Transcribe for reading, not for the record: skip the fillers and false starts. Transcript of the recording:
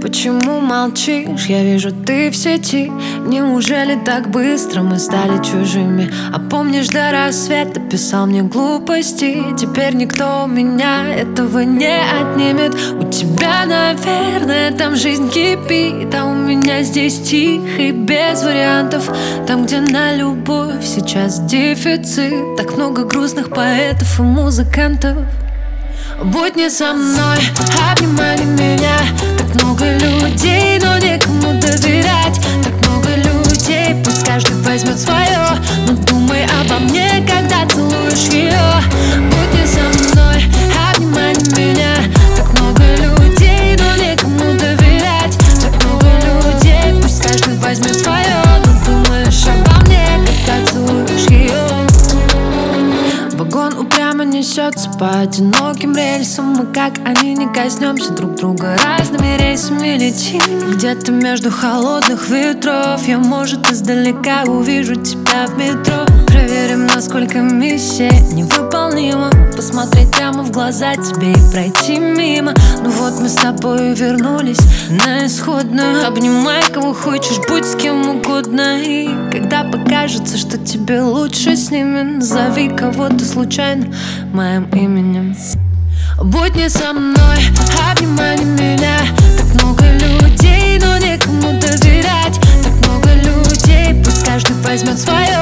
Почему молчишь? Я вижу, ты в сети. Неужели так быстро мы стали чужими? А помнишь, до рассвета писал мне глупости? Теперь никто у меня этого не отнимет. У тебя, наверное, там жизнь кипит, а у меня здесь тихо и без вариантов. Там, где на любовь сейчас дефицит. Так много грустных поэтов и музыкантов. Будь не со мной, обнимай меня. Так много людей, но некому доверять. Так много людей, пусть каждый возьмет свое. Но думай обо мне, когда целуешь ее. Будь не со мной, обнимай меня. Так много людей, но некому доверять. Так много людей, пусть каждый возьмет свое. Но думаешь обо мне, когда целуешь ее. Вагон упрямо несется по одиноким рельсам. Мы, как они, не коснемся друг друга. Разными рейсами летим где-то между холодных ветров. Я, может, издалека увижу тебя в метро. Проверим, насколько миссия невыполнима. Посмотреть прямо в глаза тебе и пройти мимо. Ну вот мы с тобой вернулись на исходную. Обнимай кого хочешь, будь с кем угодно. И когда покажется, что тебе лучше с ними, назови кого-то случайно моим именем. Будь не со мной, обнимай меня. Так много людей, но некому доверять. Так много людей, пусть каждый возьмет свое.